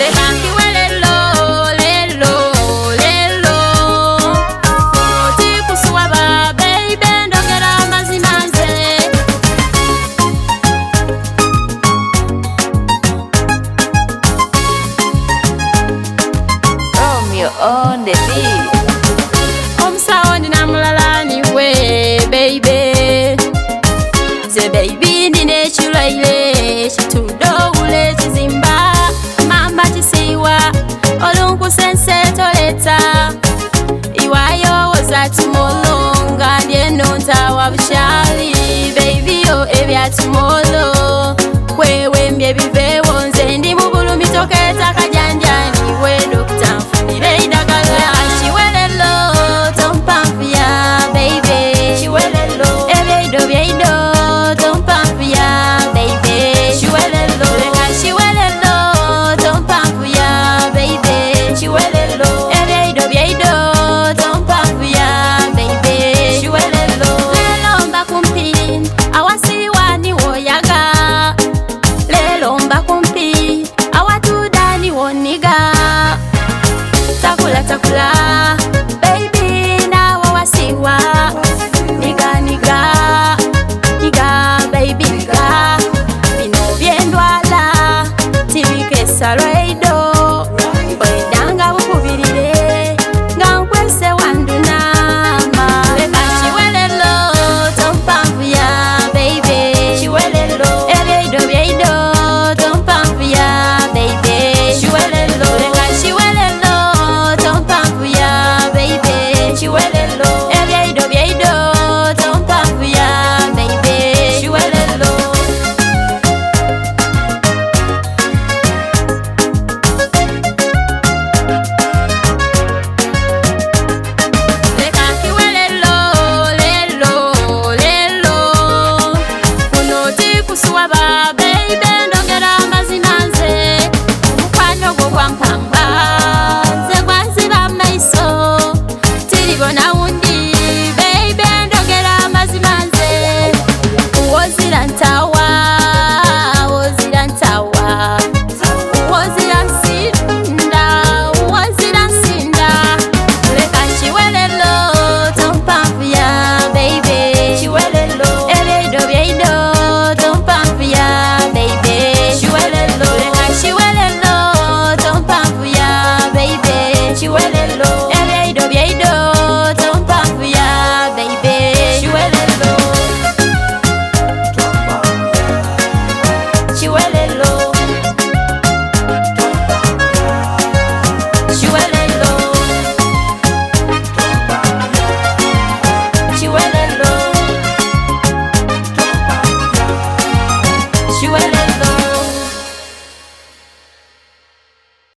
On the beat. Omusawo namulala niwe baby. Ze baby nine chulaile chitudowule chizimba mamba chisiwa olunku sense toleta iwayo wozatumolonga ndieno ntawa bushali baby yo ebyatumolo kwewe mbye bivewo nze ndi mu bulumi toketa kajanjani we dokta takula baby na wawasiwa niga baby niga bino byendwala tibike salwaido oyidanga bukubirire nga nkwese wandunama leka chiwelelo tompamvu ya baby chiwelelo ebeido byeido tompamvu ya baby chiwelelo leka chiwelelo chiwelelo ebyeido byeido tompamvu ya baby chiwelelo leka kiwelelo lelo kuno tikusuwaba baby ndongera amazima nze omukwano gwo gwampamba nze gwanziba maiso bona undi baby ndongera amazima nze wozira ntawa nsinda leka chiwelelo tompamvu ya baby chiwelelo ebeido byeido tompamvu ya baby chiwelelo leka chiwelelo tompamvu ya baby chiwelelo ebeido byeido Chiwelelo